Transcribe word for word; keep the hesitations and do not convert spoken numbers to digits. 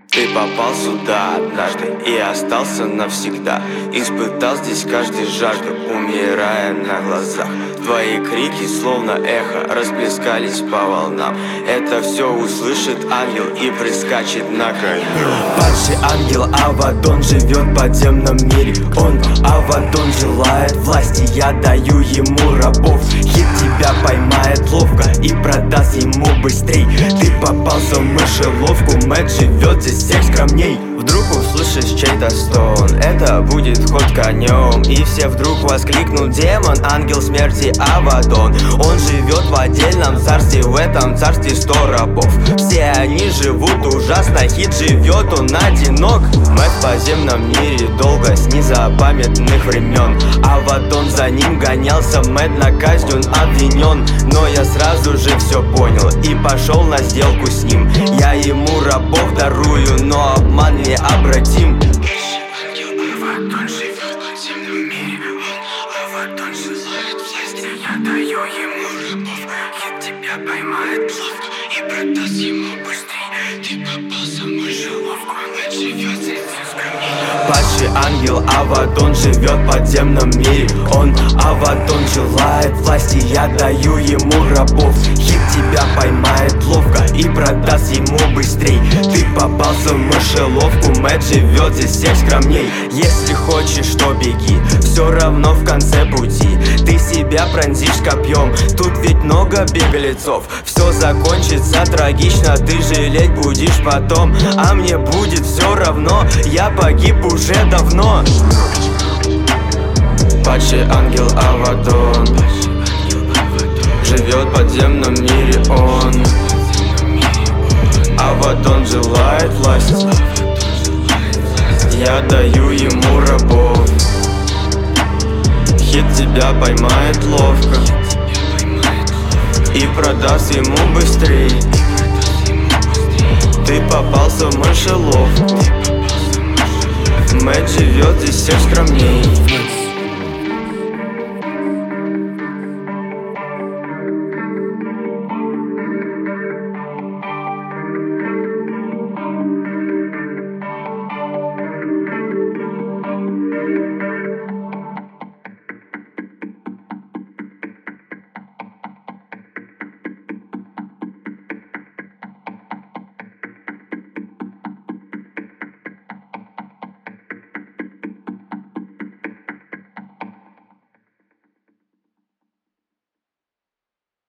Ты попал сюда однажды и остался навсегда. Испытал здесь каждый жажду, умирая на глазах. Твои крики, словно эхо, расплескались по волнам. Это все услышит ангел и прискачет на коне. Падший ангел Авадон живет в подземном мире. Он, Авадон, желает власти, я даю ему рабов. Хит тебя поймает ловко и продаст ему быстрей. Ты попался в мышеловку, Мэтт живет здесь всех скромней. Вдруг услышишь чей-то стон, это будет ход конем. И все вдруг воскликнут: демон, ангел смерти Авадон. Он живет в отдельном царстве, в этом царстве сто рабов. Все они живут ужасно, Хит живет, он одинок. Мэтт в подземном мире долго, с незапамятных времен. Авадон за ним гонялся, Мэтт на казнь он обвинен. Но я сразу же все понял и пошел на сделку с ним. Я ему рабов дарую, но обман не обратим. Ангел Авадон живет в подземном мире. Он, Авадон, желает власти, я даю ему рабов. Хит тебя поймает ловко и продаст ему быстрей. Ты попался в мышеловку, Мэтт живет здесь всех скромней. Падший ангел Авадон живет в подземном мире. Он, Авадон, желает власти, я даю ему рабов. Хит тебя поймает ловко и продаст ему быстрей. Ты попался в мышеловку, Мэтт живет здесь всех скромней. Если хочешь, то беги, все равно в конце пути ты себя пронзишь копьем. Тут ведь много беглецов, все закончится трагично, ты жалеть будешь потом. А мне будет все равно, я погиб уже давно. Падший ангел Авадон живет в подземном мире. Он, Авадон, желает власть, я даю ему рабов. Хит тебя поймает ловко и продаст ему быстрей. Ты попался в мышеловку, Мэтт живет здесь всех скромней.